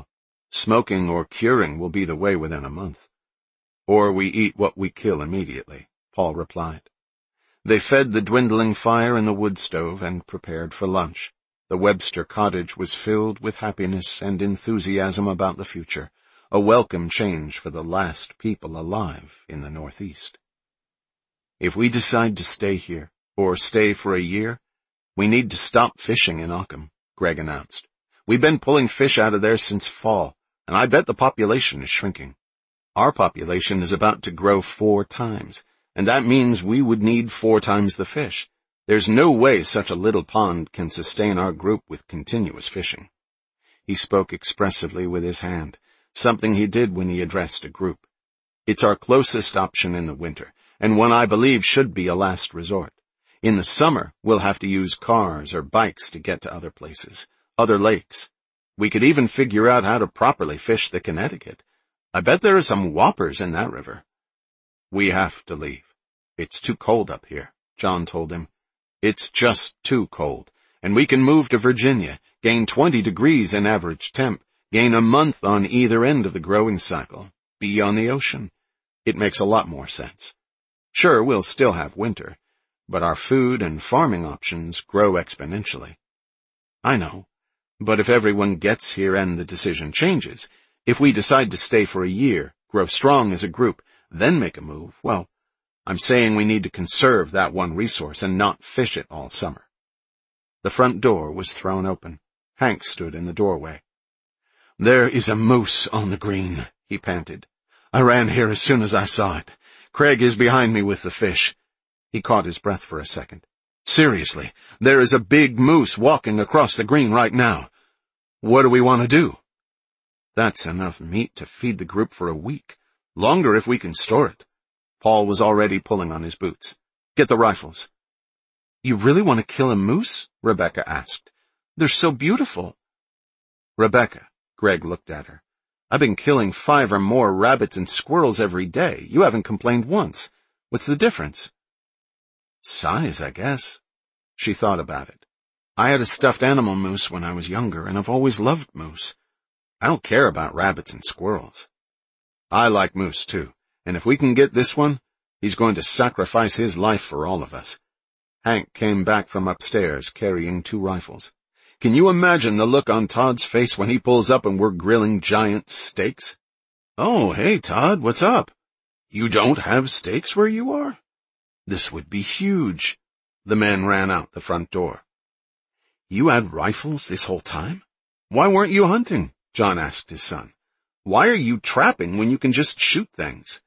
Smoking or curing will be the way within a month. Or we eat what we kill immediately, Paul replied. They fed the dwindling fire in the wood stove and prepared for lunch. The Webster cottage was filled with happiness and enthusiasm about the future, a welcome change for the last people alive in the Northeast. If we decide to stay here, or stay for a year, we need to stop fishing in Ockham, Greg announced. We've been pulling fish out of there since fall, and I bet the population is shrinking. Our population is about to grow four times, and that means we would need four times the fish. There's no way such a little pond can sustain our group with continuous fishing. He spoke expressively with his hand, something he did when he addressed a group. It's our closest option in the winter, and one I believe should be a last resort. In the summer, we'll have to use cars or bikes to get to other places, other lakes. We could even figure out how to properly fish the Connecticut. I bet there are some whoppers in that river. We have to leave. It's too cold up here, John told him. It's just too cold, and we can move to Virginia, gain twenty degrees in average temp, gain a month on either end of the growing cycle, be on the ocean. It makes a lot more sense. Sure, we'll still have winter, but our food and farming options grow exponentially. I know, but if everyone gets here and the decision changes, if we decide to stay for a year, grow strong as a group, then make a move, well, I'm saying we need to conserve that one resource and not fish it all summer. The front door was thrown open. Hank stood in the doorway. There is a moose on the green, he panted. I ran here as soon as I saw it. Craig is behind me with the fish. He caught his breath for a second. Seriously, there is a big moose walking across the green right now. What do we want to do? That's enough meat to feed the group for a week. Longer if we can store it. Paul was already pulling on his boots. Get the rifles. You really want to kill a moose? Rebecca asked. They're so beautiful. Rebecca, Greg looked at her. I've been killing five or more rabbits and squirrels every day. You haven't complained once. What's the difference? Size, I guess. She thought about it. I had a stuffed animal moose when I was younger, and I've always loved moose. I don't care about rabbits and squirrels. I like moose, too. And if we can get this one, he's going to sacrifice his life for all of us. Hank came back from upstairs, carrying two rifles. Can you imagine the look on Todd's face when he pulls up and we're grilling giant steaks? Oh, hey, Todd, what's up? You don't have steaks where you are? This would be huge. The man ran out the front door. You had rifles this whole time? Why weren't you hunting? John asked his son. Why are you trapping when you can just shoot things?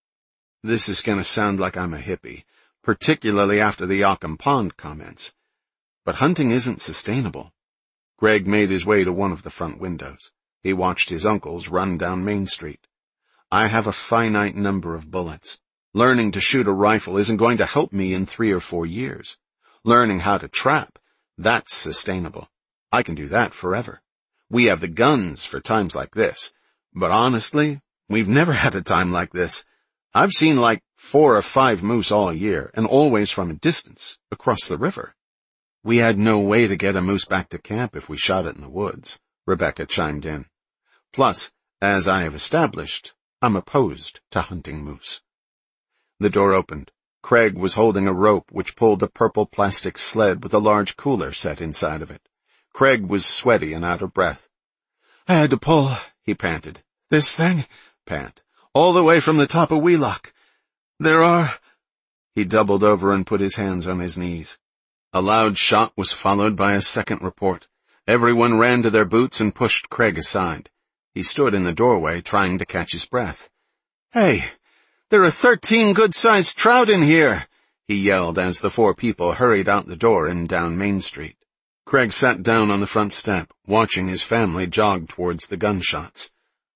This is going to sound like I'm a hippie, particularly after the Ockham Pond comments. But hunting isn't sustainable. Greg made his way to one of the front windows. He watched his uncles run down Main Street. I have a finite number of bullets. Learning to shoot a rifle isn't going to help me in three or four years. Learning how to trap, that's sustainable. I can do that forever. We have the guns for times like this. But honestly, we've never had a time like this. I've seen like four or five moose all year, and always from a distance, across the river. We had no way to get a moose back to camp if we shot it in the woods, Rebecca chimed in. Plus, as I have established, I'm opposed to hunting moose. The door opened. Craig was holding a rope which pulled a purple plastic sled with a large cooler set inside of it. Craig was sweaty and out of breath. I had to pull, he panted. This thing, pant, all the way from the top of Wheelock. There are... He doubled over and put his hands on his knees. A loud shot was followed by a second report. Everyone ran to their boots and pushed Craig aside. He stood in the doorway, trying to catch his breath. Hey, there are thirteen good-sized trout in here, he yelled as the four people hurried out the door and down Main Street. Craig sat down on the front step, watching his family jog towards the gunshots.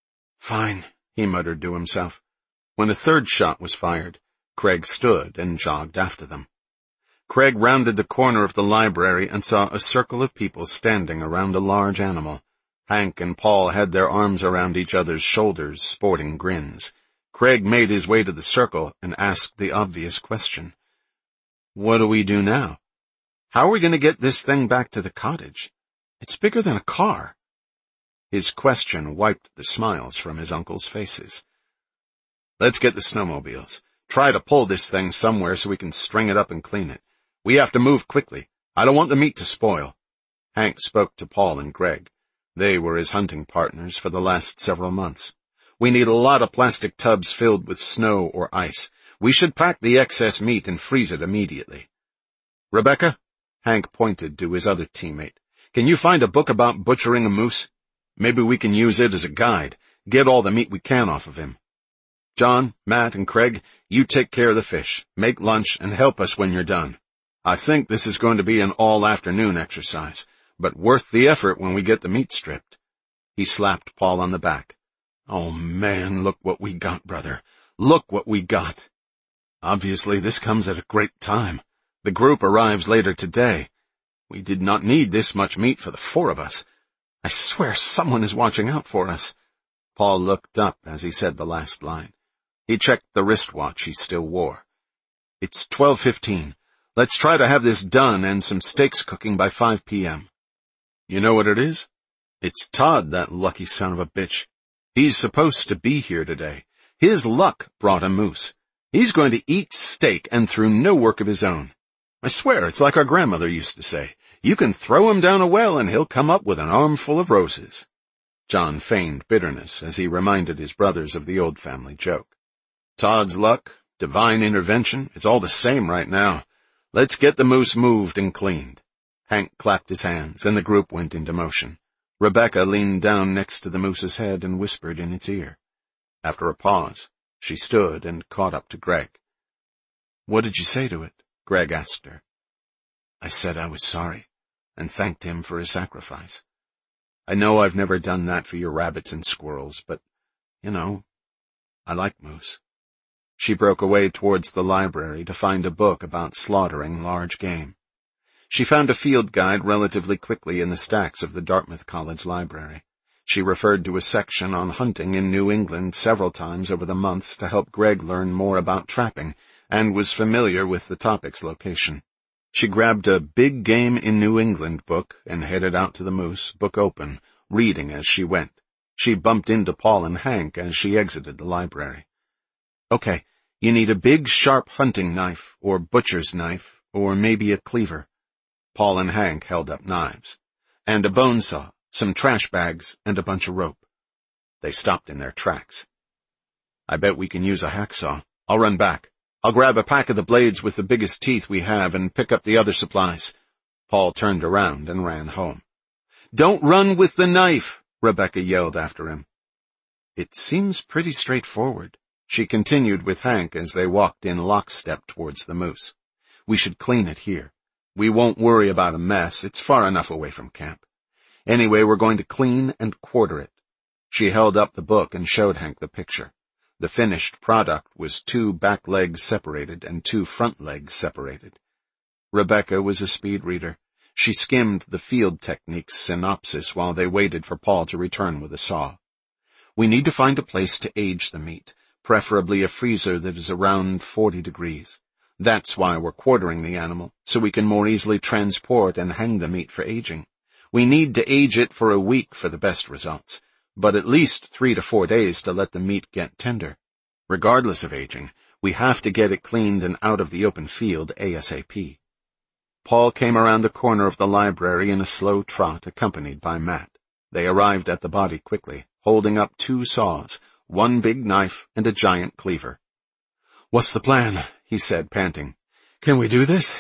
Fine, he muttered to himself. When a third shot was fired, Craig stood and jogged after them. Craig rounded the corner of the library and saw a circle of people standing around a large animal. Hank and Paul had their arms around each other's shoulders, sporting grins. Craig made his way to the circle and asked the obvious question. What do we do now? How are we going to get this thing back to the cottage? It's bigger than a car. His question wiped the smiles from his uncle's faces. "Let's get the snowmobiles. Try to pull this thing somewhere so we can string it up and clean it. We have to move quickly. I don't want the meat to spoil." Hank spoke to Paul and Greg. They were his hunting partners for the last several months. "We need a lot of plastic tubs filled with snow or ice. We should pack the excess meat and freeze it immediately. Rebecca," Hank pointed to his other teammate, "can you find a book about butchering a moose? Maybe we can use it as a guide, get all the meat we can off of him. John, Matt, and Craig, you take care of the fish, make lunch, and help us when you're done. I think this is going to be an all-afternoon exercise, but worth the effort when we get the meat stripped." He slapped Paul on the back. "Oh, man, look what we got, brother. Look what we got. Obviously, this comes at a great time. The group arrives later today. We did not need this much meat for the four of us. I swear someone is watching out for us." Paul looked up as he said the last line. He checked the wristwatch he still wore. "It's twelve fifteen. Let's try to have this done and some steaks cooking by five p.m. You know what it is? It's Todd, that lucky son of a bitch. He's supposed to be here today. His luck brought a moose. He's going to eat steak and through no work of his own. I swear, it's like our grandmother used to say. You can throw him down a well and he'll come up with an armful of roses." John feigned bitterness as he reminded his brothers of the old family joke. "Todd's luck, divine intervention, it's all the same right now. Let's get the moose moved and cleaned." Hank clapped his hands, and the group went into motion. Rebecca leaned down next to the moose's head and whispered in its ear. After a pause, she stood and caught up to Greg. "What did you say to it?" Greg asked her. "I said I was sorry, and thanked him for his sacrifice. I know I've never done that for your rabbits and squirrels, but, you know, I like moose." She broke away towards the library to find a book about slaughtering large game. She found a field guide relatively quickly in the stacks of the Dartmouth College Library. She referred to a section on hunting in New England several times over the months to help Greg learn more about trapping, and was familiar with the topic's location. She grabbed a Big Game in New England book and headed out to the moose, book open, reading as she went. She bumped into Paul and Hank as she exited the library. "Okay, you need a big, sharp hunting knife, or butcher's knife, or maybe a cleaver." Paul and Hank held up knives. "And a bone saw, some trash bags, and a bunch of rope." They stopped in their tracks. "I bet we can use a hacksaw. I'll run back. I'll grab a pack of the blades with the biggest teeth we have and pick up the other supplies." Paul turned around and ran home. "Don't run with the knife!" Rebecca yelled after him. "It seems pretty straightforward," she continued with Hank as they walked in lockstep towards the moose. "We should clean it here. We won't worry about a mess. It's far enough away from camp. Anyway, we're going to clean and quarter it." She held up the book and showed Hank the picture. The finished product was two back legs separated and two front legs separated. Rebecca was a speed reader. She skimmed the field techniques synopsis while they waited for Paul to return with a saw. "We need to find a place to age the meat, preferably a freezer that is around forty degrees. That's why we're quartering the animal, so we can more easily transport and hang the meat for aging. We need to age it for a week for the best results, but at least three to four days to let the meat get tender. Regardless of aging, we have to get it cleaned and out of the open field ASAP." Paul came around the corner of the library in a slow trot, accompanied by Matt. They arrived at the body quickly, holding up two saws, one big knife and a giant cleaver. "What's the plan?" he said, panting. "Can we do this?"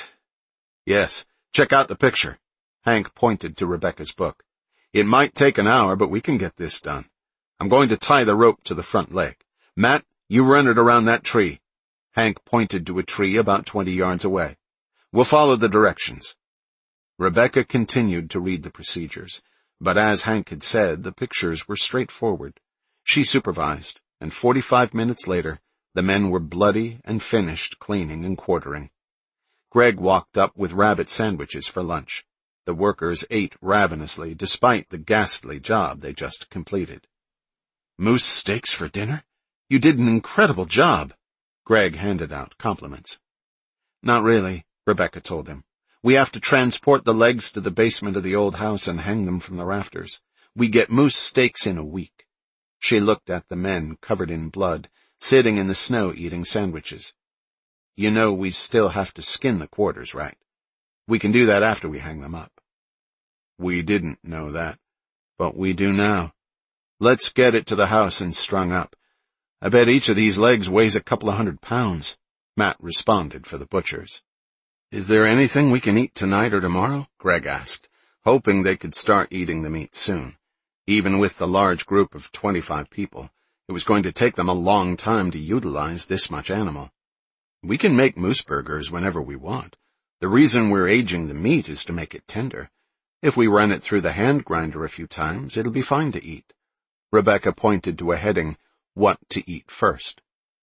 "Yes. Check out the picture." Hank pointed to Rebecca's book. "It might take an hour, but we can get this done. I'm going to tie the rope to the front leg. Matt, you run it around that tree." Hank pointed to a tree about twenty yards away. "We'll follow the directions." Rebecca continued to read the procedures, but as Hank had said, the pictures were straightforward. She supervised, and forty-five minutes later, the men were bloody and finished cleaning and quartering. Greg walked up with rabbit sandwiches for lunch. The workers ate ravenously despite the ghastly job they just completed. "Moose steaks for dinner? You did an incredible job." Greg handed out compliments. "Not really," Rebecca told him. "We have to transport the legs to the basement of the old house and hang them from the rafters. We get moose steaks in a week." She looked at the men, covered in blood, sitting in the snow eating sandwiches. "You know we still have to skin the quarters, right? We can do that after we hang them up." "We didn't know that, but we do now. Let's get it to the house and strung up. I bet each of these legs weighs a couple of hundred pounds," Matt responded for the butchers. "Is there anything we can eat tonight or tomorrow?" Greg asked, hoping they could start eating the meat soon. Even with the large group of twenty-five people, it was going to take them a long time to utilize this much animal. "We can make moose burgers whenever we want. The reason we're aging the meat is to make it tender. If we run it through the hand grinder a few times, it'll be fine to eat." Rebecca pointed to a heading, "What to eat first."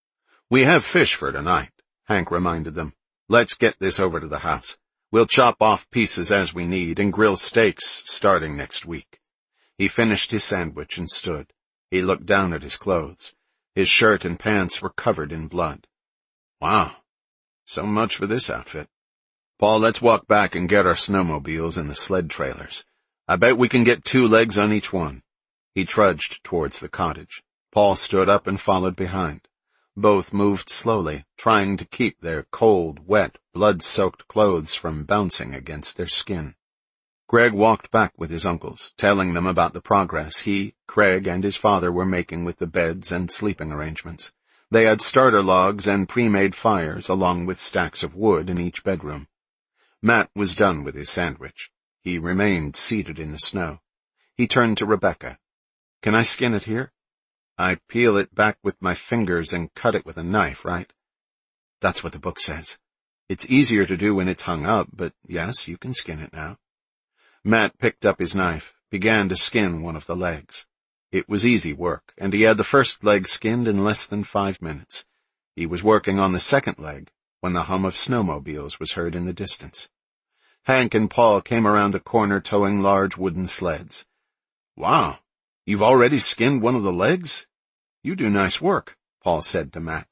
"We have fish for tonight," Hank reminded them. "Let's get this over to the house. We'll chop off pieces as we need and grill steaks starting next week." He finished his sandwich and stood. He looked down at his clothes. His shirt and pants were covered in blood. "Wow, so much for this outfit. Paul, let's walk back and get our snowmobiles and the sled trailers. I bet we can get two legs on each one." He trudged towards the cottage. Paul stood up and followed behind. Both moved slowly, trying to keep their cold, wet, blood-soaked clothes from bouncing against their skin. Greg walked back with his uncles, telling them about the progress he, Craig, and his father were making with the beds and sleeping arrangements. They had starter logs and pre-made fires, along with stacks of wood in each bedroom. Matt was done with his sandwich. He remained seated in the snow. He turned to Rebecca. "Can I skin it here? I peel it back with my fingers and cut it with a knife, right?" "That's what the book says. It's easier to do when it's hung up, but yes, you can skin it now." Matt picked up his knife, began to skin one of the legs. It was easy work, and he had the first leg skinned in less than five minutes. He was working on the second leg when the hum of snowmobiles was heard in the distance. Hank and Paul came around the corner towing large wooden sleds. "Wow, you've already skinned one of the legs? You do nice work," Paul said to Matt.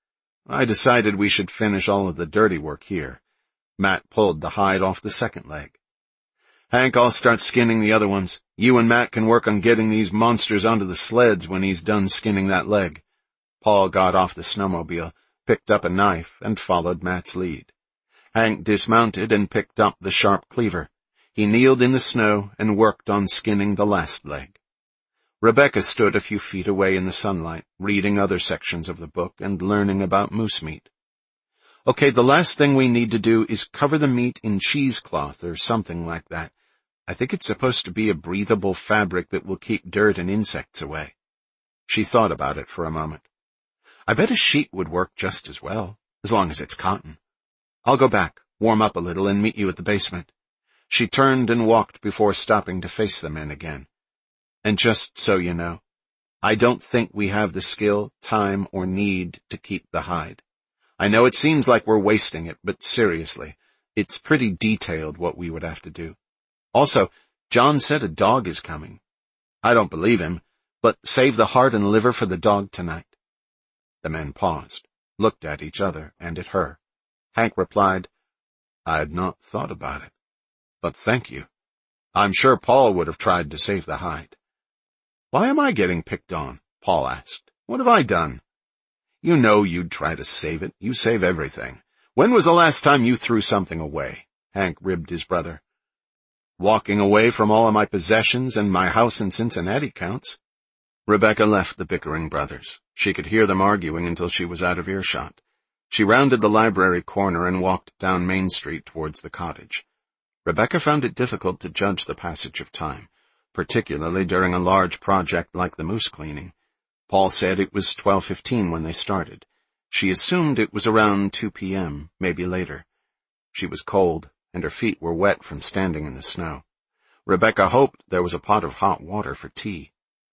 "I decided we should finish all of the dirty work here." Matt pulled the hide off the second leg. "Hank, I'll start skinning the other ones. You and Matt can work on getting these monsters onto the sleds when he's done skinning that leg." Paul got off the snowmobile, picked up a knife, and followed Matt's lead. Hank dismounted and picked up the sharp cleaver. He kneeled in the snow and worked on skinning the last leg. Rebecca stood a few feet away in the sunlight, reading other sections of the book and learning about moose meat. "Okay, the last thing we need to do is cover the meat in cheesecloth or something like that. I think it's supposed to be a breathable fabric that will keep dirt and insects away." She thought about it for a moment. "I bet a sheet would work just as well, as long as it's cotton. I'll go back, warm up a little, and meet you at the basement." She turned and walked before stopping to face the men again. "And just so you know, I don't think we have the skill, time, or need to keep the hide. I know it seems like we're wasting it, but seriously, it's pretty detailed what we would have to do. Also, John said a dog is coming. I don't believe him, but save the heart and liver for the dog tonight." The men paused, looked at each other and at her. Hank replied, "I'd not thought about it, but thank you. I'm sure Paul would have tried to save the hide." "Why am I getting picked on?" Paul asked. "What have I done?" "You know you'd try to save it. You save everything. When was the last time you threw something away?" Hank ribbed his brother. "Walking away from all of my possessions and my house in Cincinnati counts." Rebecca left the bickering brothers. She could hear them arguing until she was out of earshot. She rounded the library corner and walked down Main Street towards the cottage. Rebecca found it difficult to judge the passage of time, particularly during a large project like the moose cleaning. Paul said it was twelve fifteen when they started. She assumed it was around two p.m., maybe later. She was cold, and her feet were wet from standing in the snow. Rebecca hoped there was a pot of hot water for tea.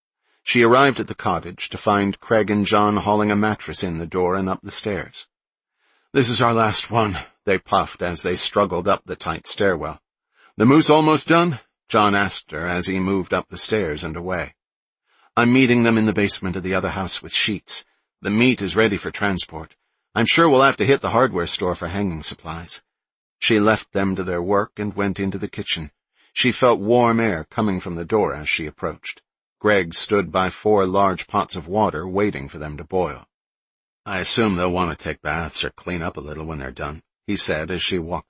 She arrived at the cottage to find Craig and John hauling a mattress in the door and up the stairs. "This is our last one," they puffed as they struggled up the tight stairwell. "The moose almost done?" John asked her as he moved up the stairs and away. "I'm meeting them in the basement of the other house with sheets. The meat is ready for transport. I'm sure we'll have to hit the hardware store for hanging supplies." She left them to their work and went into the kitchen. She felt warm air coming from the door as she approached. Greg stood by four large pots of water waiting for them to boil. "I assume they'll want to take baths or clean up a little when they're done," he said as she walked